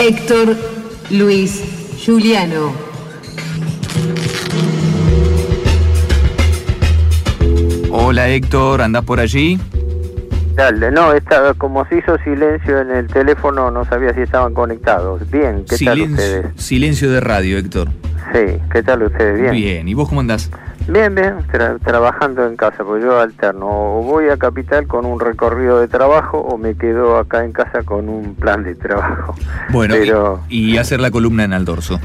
Héctor Luis Giuliano. Hola Héctor, ¿andás por allí? Dale, no, como se hizo silencio en el teléfono, no sabía si estaban conectados. Bien, ¿qué tal ustedes? Silencio de radio, Héctor. Sí, ¿qué tal ustedes? Bien. Bien, ¿y vos cómo andás? Bien, trabajando en casa, porque yo alterno, o voy a Capital con un recorrido de trabajo o me quedo acá en casa con un plan de trabajo. Bueno, pero... y hacer la columna en Aldorso.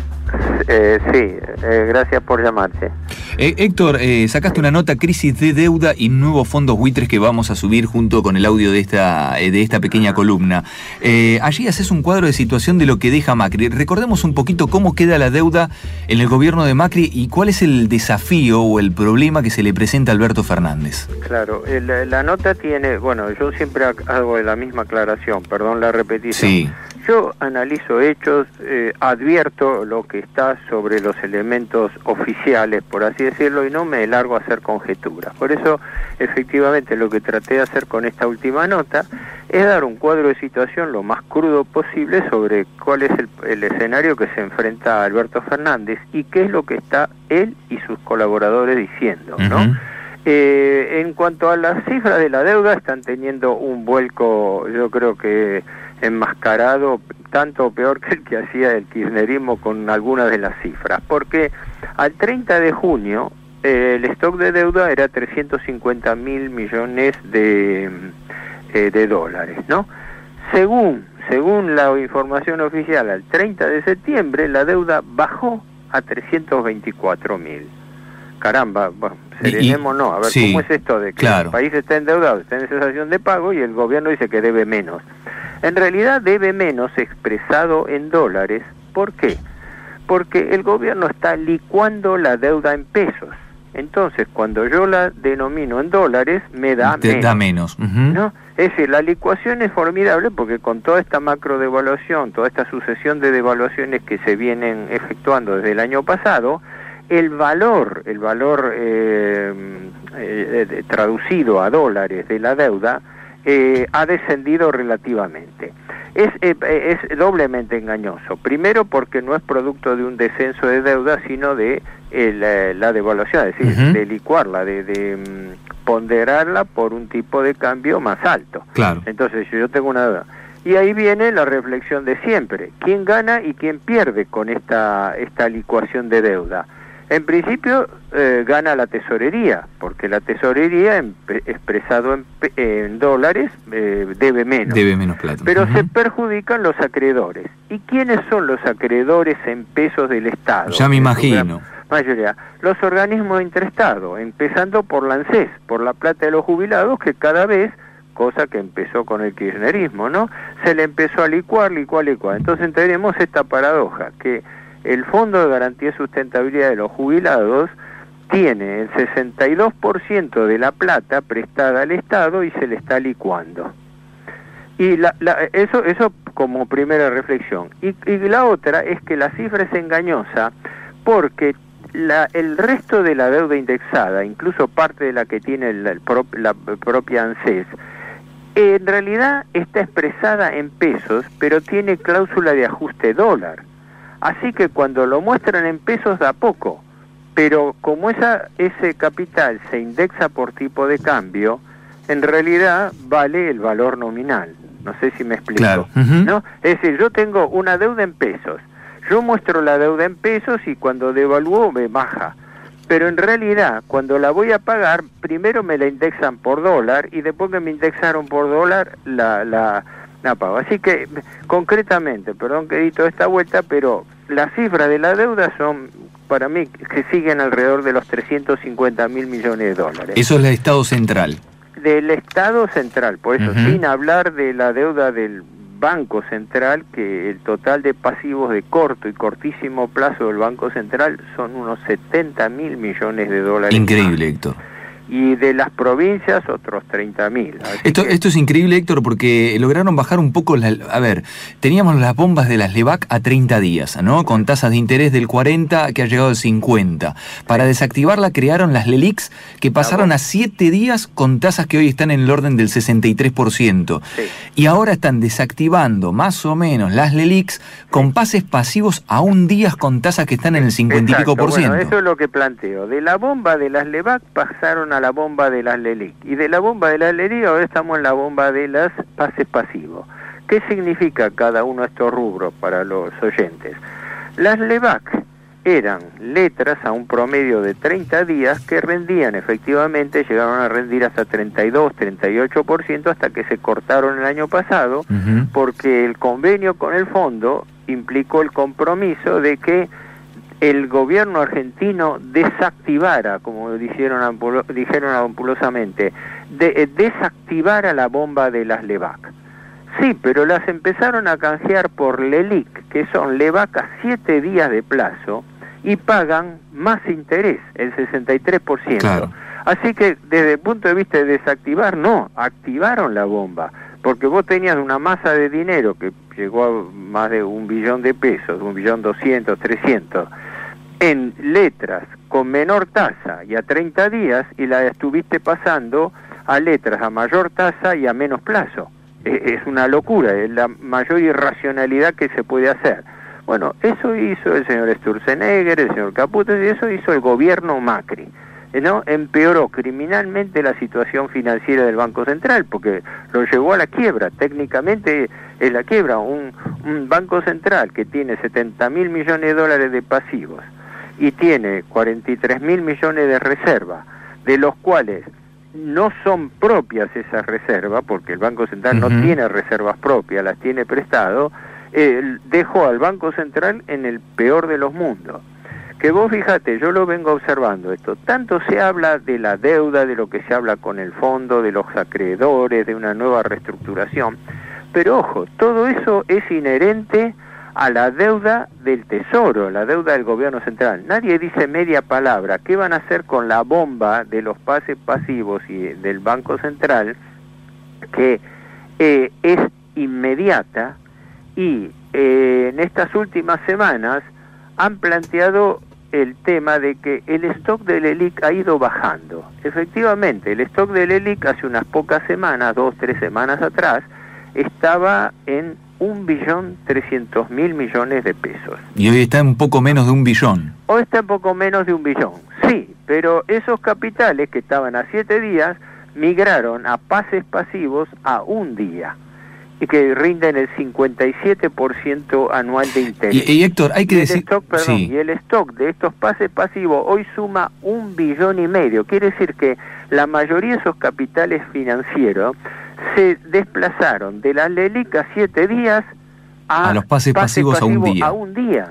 Sí, gracias por llamarse. Héctor, sacaste una nota, crisis de deuda y nuevos fondos buitres que vamos a subir junto con el audio de esta pequeña columna. Allí haces un cuadro de situación de lo que deja Macri. Recordemos un poquito cómo queda la deuda en el gobierno de Macri y cuál es el desafío o el problema que se le presenta a Alberto Fernández. Claro, la nota tiene, bueno, yo siempre hago la misma aclaración, perdón la repetición. Sí. Yo analizo hechos, advierto lo que está sobre los elementos oficiales, por así decirlo, y no me largo a hacer conjeturas. Por eso, efectivamente, lo que traté de hacer con esta última nota es dar un cuadro de situación lo más crudo posible sobre cuál es el escenario que se enfrenta a Alberto Fernández y qué es lo que está él y sus colaboradores diciendo, ¿no? Uh-huh. En cuanto a las cifras de la deuda, están teniendo un vuelco, yo creo que enmascarado, tanto o peor que el que hacía el kirchnerismo con algunas de las cifras, porque al 30 de junio el stock de deuda era 350.000 millones de dólares, ¿no? Según la información oficial, al 30 de septiembre la deuda bajó a 324.000. Caramba, bueno, serenémonos, a ver, sí, ¿cómo es esto de que claro, el país está endeudado, está en cesación de pago y el gobierno dice que debe menos? En realidad debe menos expresado en dólares. ¿Por qué? Porque el gobierno está licuando la deuda en pesos. Entonces, cuando yo la denomino en dólares, me da menos. Da menos. Uh-huh. ¿No? Es decir, la licuación es formidable porque con toda esta macro devaluación, toda esta sucesión de devaluaciones que se vienen efectuando desde el año pasado, el valor traducido a dólares de la deuda ha descendido relativamente. Es doblemente engañoso. Primero porque no es producto de un descenso de deuda, sino de la devaluación, es decir, uh-huh, de licuarla, de ponderarla por un tipo de cambio más alto. Claro. Entonces, yo tengo una deuda. Y ahí viene la reflexión de siempre. ¿Quién gana y quién pierde con esta licuación de deuda? En principio gana la tesorería, porque la tesorería expresado en dólares debe menos. Debe menos plata. Pero uh-huh, se perjudican los acreedores. ¿Y quiénes son los acreedores en pesos del Estado? Ya me imagino. Mayoría. Los organismos de interestado, empezando por la ANSES, por la plata de los jubilados, que cada vez, cosa que empezó con el kirchnerismo, ¿no? Se le empezó a licuar. Entonces tenemos esta paradoja, que el Fondo de Garantía y Sustentabilidad de los Jubilados tiene el 62% de la plata prestada al Estado y se le está licuando. Y eso como primera reflexión. Y la otra es que la cifra es engañosa porque el resto de la deuda indexada, incluso parte de la que tiene la propia ANSES, en realidad está expresada en pesos, pero tiene cláusula de ajuste dólar. Así que cuando lo muestran en pesos da poco, pero como ese capital se indexa por tipo de cambio, en realidad vale el valor nominal. No sé si me explico. Claro. Uh-huh. ¿No? Es decir, yo tengo una deuda en pesos, yo muestro la deuda en pesos y cuando devalúo me baja. Pero en realidad, cuando la voy a pagar, primero me la indexan por dólar y después que me indexaron por dólar, la pago. Así que, concretamente, perdón que di toda esta vuelta, pero las cifras de la deuda son, para mí, que siguen alrededor de los 350.000 millones de dólares. Eso es el Estado central. Del Estado central, por eso, uh-huh, sin hablar de la deuda del Banco Central, que el total de pasivos de corto y cortísimo plazo del Banco Central son unos 70.000 millones de dólares. Increíble, Héctor. y de las provincias otros 30.000. Esto es increíble, Héctor, porque lograron bajar un poco a ver, teníamos las bombas de las LEBAC a 30 días, ¿no? Con tasas de interés del 40 que ha llegado al 50. Para desactivarla crearon las LELIQs que pasaron a 7 días con tasas que hoy están en el orden del 63%. Sí. Y ahora están desactivando más o menos las LELIQs con pases pasivos a un día con tasas que están en el 50 y pico por ciento. Bueno, eso es lo que planteo. De la bomba de las LEBAC pasaron a la bomba de las LELIQ. Y de la bomba de las LELIQ ahora estamos en la bomba de las pases pasivos. ¿Qué significa cada uno de estos rubros para los oyentes? Las LEBAC eran letras a un promedio de 30 días que rendían efectivamente, llegaron a rendir hasta 32, 38% hasta que se cortaron el año pasado, porque el convenio con el fondo implicó el compromiso de que el gobierno argentino desactivara, como dijeron ampulosamente, desactivara la bomba de las LEBAC. Sí, pero las empezaron a canjear por LELIQ, que son LEBAC a 7 días de plazo, y pagan más interés, el 63%. Claro. Así que desde el punto de vista de desactivar, no, activaron la bomba, porque vos tenías una masa de dinero que llegó a más de 1 billón de pesos, 1.200.000, 300.000, en letras con menor tasa y a 30 días, y la estuviste pasando a letras a mayor tasa y a menos plazo. Es una locura, es la mayor irracionalidad que se puede hacer. Bueno, eso hizo el señor Sturzenegger, el señor Caputo, y eso hizo el gobierno Macri, ¿no? Empeoró criminalmente la situación financiera del Banco Central, porque lo llevó a la quiebra. Técnicamente es la quiebra. Un Banco Central que tiene 70.000 millones de dólares de pasivos y tiene 43.000 millones de reserva, de los cuales no son propias esas reservas, porque el Banco Central no tiene reservas propias, las tiene prestado, dejó al Banco Central en el peor de los mundos. Que vos fíjate, yo lo vengo observando esto, tanto se habla de la deuda, de lo que se habla con el fondo, de los acreedores, de una nueva reestructuración, pero ojo, todo eso es inherente a la deuda del Tesoro, la deuda del gobierno central. Nadie dice media palabra. ¿Qué van a hacer con la bomba de los pases pasivos y del Banco Central, que es inmediata? Y en estas últimas semanas han planteado el tema de que el stock de LELIQ ha ido bajando. Efectivamente, el stock de LELIQ hace unas pocas semanas, 2, 3 semanas atrás, estaba en 1.300.000 millones de pesos. Y hoy está un poco menos de 1 billón. Hoy está un poco menos de 1 billón, sí, pero esos capitales que estaban a 7 días migraron a pases pasivos a 1 día, y que rinden el 57% anual de interés. Y Héctor, hay que decir... Sí. Y el stock de estos pases pasivos hoy suma 1,5 billones. Quiere decir que la mayoría de esos capitales financieros se desplazaron de la LELIQ a 7 días a los pases pasivos a 1 día. A 1 día.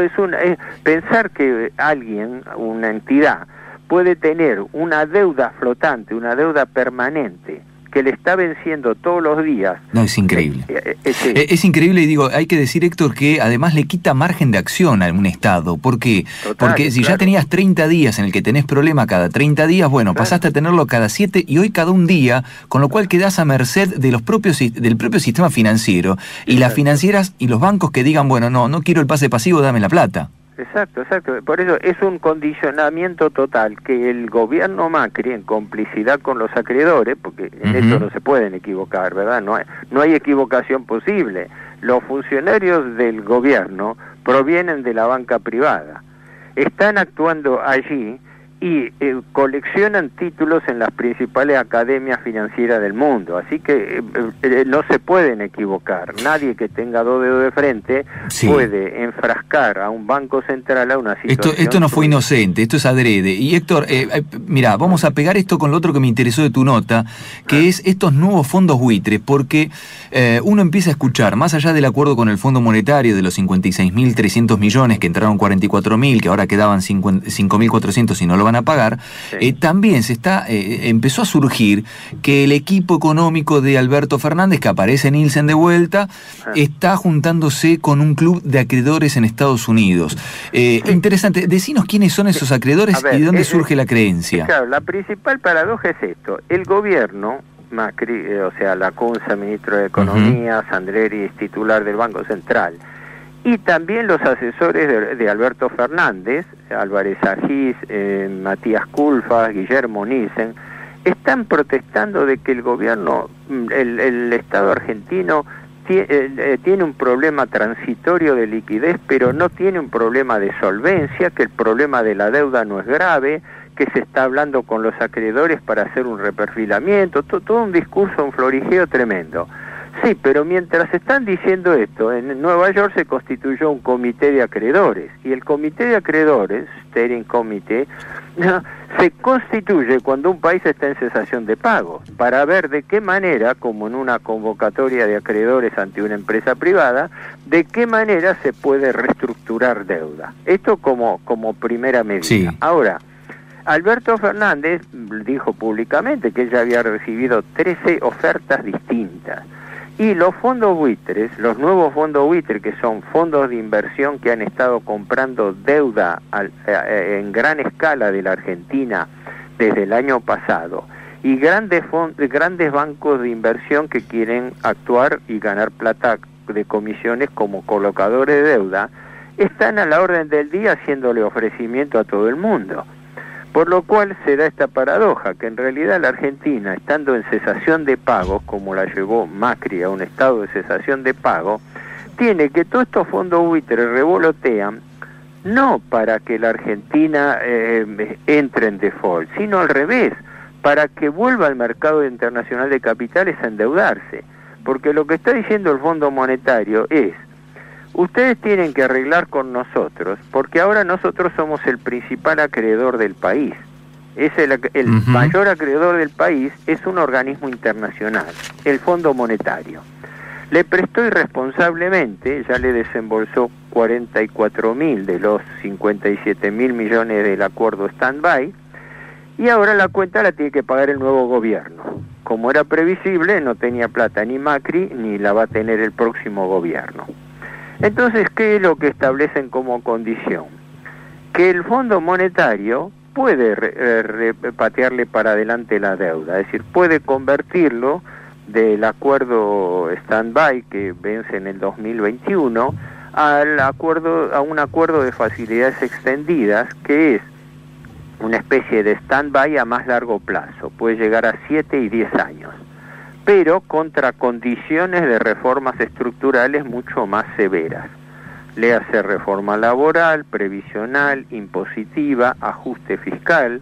Pensar que alguien, una entidad, puede tener una deuda flotante, una deuda permanente, que le está venciendo todos los días. No, es increíble. Sí. Es increíble, y digo, hay que decir, Héctor, que además le quita margen de acción a un Estado. ¿Por qué? Total, porque si ya tenías 30 días en el que tenés problema cada 30 días, bueno, pasaste a tenerlo cada 7 y hoy cada 1 día, con lo cual quedás a merced de del propio sistema financiero y las financieras y los bancos que digan, bueno, no quiero el pase pasivo, dame la plata. Exacto. Por eso es un condicionamiento total que el gobierno Macri, en complicidad con los acreedores, porque en esto no se pueden equivocar, ¿verdad? No hay equivocación posible. Los funcionarios del gobierno provienen de la banca privada. Están actuando allí y coleccionan títulos en las principales academias financieras del mundo, así que no se pueden equivocar. Nadie que tenga 2 dedos de frente puede enfrascar a un banco central a una situación... Esto no fue inocente, esto es adrede. Y Héctor, mira, vamos a pegar esto con lo otro que me interesó de tu nota, que es estos nuevos fondos buitres, porque uno empieza a escuchar, más allá del acuerdo con el Fondo Monetario de los 56.300 millones, que entraron 44.000, que ahora quedaban 5.400 y no lo van a pagar, también empezó a surgir que el equipo económico de Alberto Fernández, que aparece en Nielsen de vuelta, está juntándose con un club de acreedores en Estados Unidos. Interesante, decinos quiénes son esos acreedores y de dónde surge la creencia. Claro, la principal paradoja es esto: el gobierno, Macri, o sea, Lacunza, ministro de Economía, Sandleri es titular del Banco Central, y también los asesores de Alberto Fernández, Álvarez Agis, Matías Culfas, Guillermo Nielsen, están protestando de que el gobierno, el Estado argentino, tiene un problema transitorio de liquidez, pero no tiene un problema de solvencia, que el problema de la deuda no es grave, que se está hablando con los acreedores para hacer un reperfilamiento, todo un discurso, un florijeo tremendo. Sí, pero mientras están diciendo esto, en Nueva York se constituyó un comité de acreedores, y el comité de acreedores, Steering Committee, se constituye cuando un país está en cesación de pagos, para ver de qué manera, como en una convocatoria de acreedores ante una empresa privada, de qué manera se puede reestructurar deuda. Esto como primera medida. Sí. Ahora, Alberto Fernández dijo públicamente que ella había recibido 13 ofertas distintas. Y los fondos buitres, los nuevos fondos buitres, que son fondos de inversión que han estado comprando deuda en gran escala de la Argentina desde el año pasado, y grandes bancos de inversión que quieren actuar y ganar plata de comisiones como colocadores de deuda, están a la orden del día haciéndole ofrecimiento a todo el mundo. Por lo cual se da esta paradoja, que en realidad la Argentina, estando en cesación de pagos, como la llevó Macri a un estado de cesación de pago, tiene que todos estos fondos buitres revolotean, no para que la Argentina entre en default, sino al revés, para que vuelva al mercado internacional de capitales a endeudarse. Porque lo que está diciendo el Fondo Monetario es: ustedes tienen que arreglar con nosotros, porque ahora nosotros somos el principal acreedor del país. Es el mayor acreedor del país es un organismo internacional, el Fondo Monetario. Le prestó irresponsablemente, ya le desembolsó 44.000 de los 57.000 millones del acuerdo stand-by, y ahora la cuenta la tiene que pagar el nuevo gobierno. Como era previsible, no tenía plata ni Macri, ni la va a tener el próximo gobierno. Entonces, ¿qué es lo que establecen como condición? Que el Fondo Monetario puede patearle para adelante la deuda, es decir, puede convertirlo del acuerdo stand-by que vence en el 2021 a un acuerdo de facilidades extendidas, que es una especie de stand-by a más largo plazo, puede llegar a 7 y 10 años. Pero contra condiciones de reformas estructurales mucho más severas. Le hace reforma laboral, previsional, impositiva, ajuste fiscal,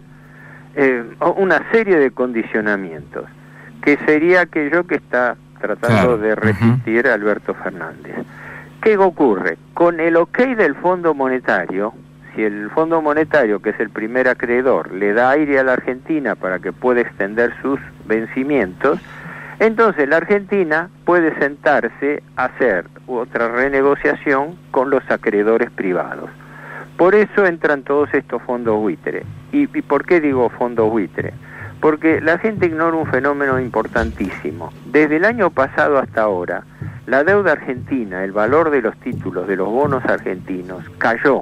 una serie de condicionamientos, que sería aquello que está tratando de resistir Alberto Fernández. ¿Qué ocurre? Con el ok del Fondo Monetario, si el Fondo Monetario, que es el primer acreedor, le da aire a la Argentina para que pueda extender sus vencimientos, entonces la Argentina puede sentarse a hacer otra renegociación con los acreedores privados. Por eso entran todos estos fondos buitre. ¿Y por qué digo fondos buitre? Porque la gente ignora un fenómeno importantísimo. Desde el año pasado hasta ahora, la deuda argentina, el valor de los títulos, de los bonos argentinos, cayó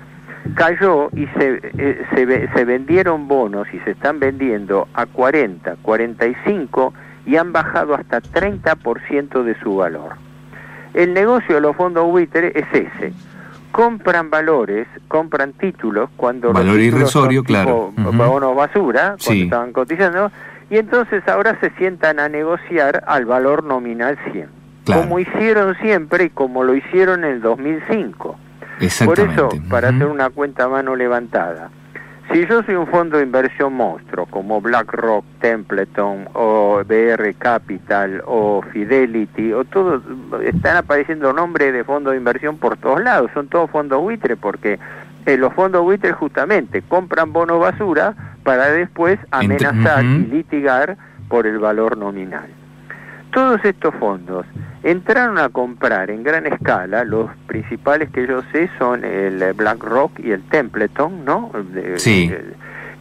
y se vendieron bonos y se están vendiendo a 40, 45 y han bajado hasta 30% de su valor. El negocio de los fondos buitre es ese: compran valores, compran títulos cuando valor los títulos irrisorio, son tipo claro, bonos basura, cuando sí, estaban cotizando, y entonces ahora se sientan a negociar al valor nominal 100, claro, como hicieron siempre y como lo hicieron en el 2005. Por exactamente. eso, para hacer una cuenta a mano levantada, si yo soy un fondo de inversión monstruo como BlackRock, Templeton o BR Capital o Fidelity, o todos, están apareciendo nombres de fondos de inversión por todos lados, son todos fondos buitre, porque los fondos buitres justamente compran bonos basura para después amenazar y litigar por el valor nominal. Todos estos fondos entraron a comprar en gran escala, los principales que yo sé son el BlackRock y el Templeton, ¿no? Sí.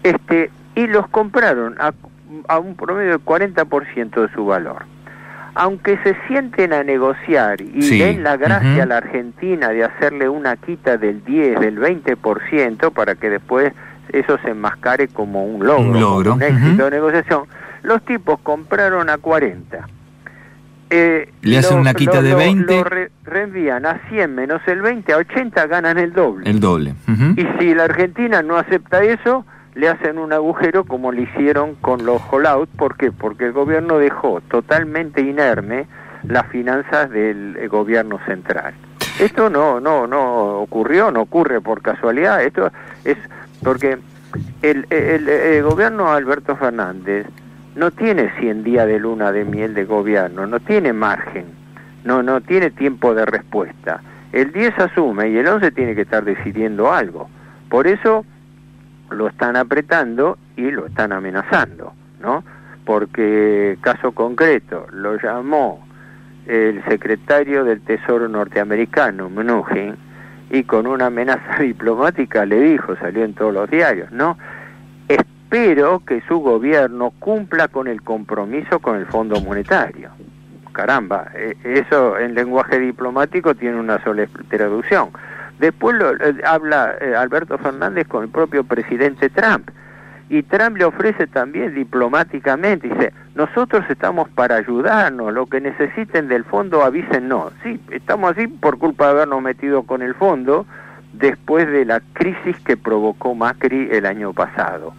Y los compraron a un promedio del 40% de su valor. Aunque se sienten a negociar y den la gracia a la Argentina de hacerle una quita del 10, del 20% para que después eso se enmascare como un logro. Como un éxito de negociación, los tipos compraron a 40. Le hacen una quita de 20. Lo reenvían a 100 menos el 20, a 80 ganan el doble. El doble. Y si la Argentina no acepta eso, le hacen un agujero como le hicieron con los hollout. ¿Por qué? Porque el gobierno dejó totalmente inerme las finanzas del gobierno central. Esto no ocurrió, no ocurre por casualidad. Esto es porque el gobierno de Alberto Fernández no tiene 100 días de luna de miel de gobierno, no tiene margen, no tiene tiempo de respuesta. El 10 asume y el 11 tiene que estar decidiendo algo. Por eso lo están apretando y lo están amenazando, ¿no? Porque, caso concreto, lo llamó el secretario del Tesoro norteamericano, Mnuchin, y con una amenaza diplomática le dijo, salió en todos los diarios, ¿no? Espero que su gobierno cumpla con el compromiso con el Fondo Monetario. Caramba, eso en lenguaje diplomático tiene una sola traducción. Después habla Alberto Fernández con el propio presidente Trump, y Trump le ofrece también diplomáticamente, dice, nosotros estamos para ayudarnos, lo que necesiten del fondo avísennos. Sí, estamos así por culpa de habernos metido con el fondo después de la crisis que provocó Macri el año pasado.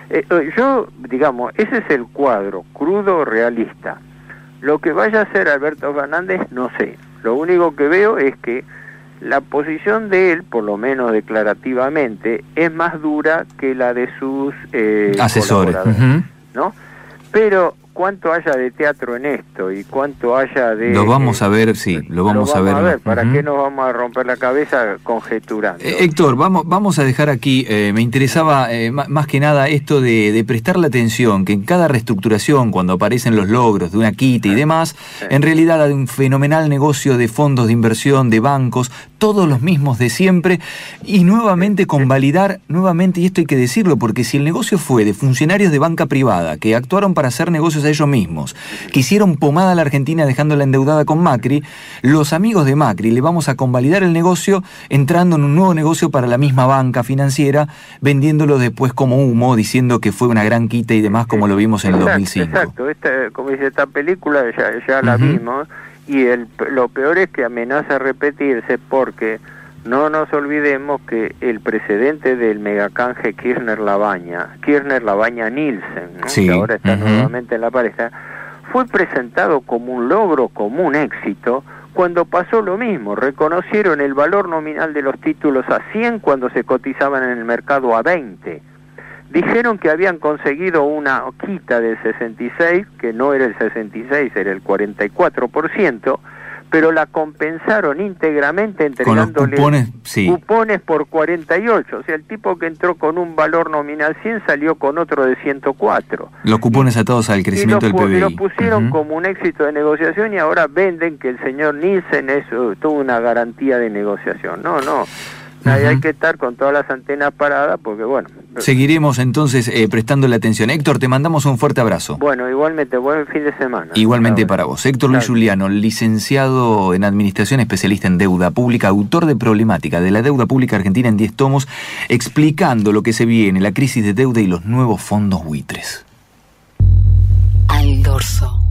Ese es el cuadro crudo, realista. Lo que vaya a hacer Alberto Fernández, no sé. Lo único que veo es que la posición de él, por lo menos declarativamente, es más dura que la de sus asesores, ¿no? Pero cuánto haya de teatro en esto y cuánto haya de... Lo vamos a ver, sí, lo vamos a ver. ¿Para qué nos vamos a romper la cabeza conjeturando? Héctor, vamos a dejar aquí, me interesaba más que nada esto de prestar la atención, que en cada reestructuración, cuando aparecen los logros de una quita y demás, en realidad hay un fenomenal negocio de fondos de inversión, de bancos, todos los mismos de siempre, y nuevamente convalidar, y esto hay que decirlo, porque si el negocio fue de funcionarios de banca privada, que actuaron para hacer negocios a ellos mismos, que hicieron pomada a la Argentina dejándola endeudada con Macri, los amigos de Macri le vamos a convalidar el negocio entrando en un nuevo negocio para la misma banca financiera, vendiéndolo después como humo, diciendo que fue una gran quita y demás, como lo vimos en el 2005. Exacto, como dice esta película, ya la vimos, y lo peor es que amenaza a repetirse, porque no nos olvidemos que el precedente del megacanje Kirchner-Labaña-Nielsen, ¿no? Sí. Que ahora está nuevamente en la pareja, fue presentado como un logro, como un éxito, cuando pasó lo mismo. Reconocieron el valor nominal de los títulos a 100 cuando se cotizaban en el mercado a 20. Dijeron que habían conseguido una quita del 66, que no era el 66, era el 44%, pero la compensaron íntegramente entregándole cupones por 48. O sea, el tipo que entró con un valor nominal 100 salió con otro de 104. Los cupones atados al crecimiento del PBI. Y lo pusieron como un éxito de negociación, y ahora venden que el señor Nielsen tuvo una garantía de negociación. No. Hay que estar con todas las antenas paradas, porque bueno... Seguiremos entonces prestando la atención. Héctor, te mandamos un fuerte abrazo. Bueno, igualmente, buen fin de semana. Igualmente para vos. Héctor Luis Giuliano, licenciado en Administración, especialista en Deuda Pública, autor de Problemática de la Deuda Pública Argentina en 10 tomos, explicando lo que se viene, la crisis de deuda y los nuevos fondos buitres. Al dorso.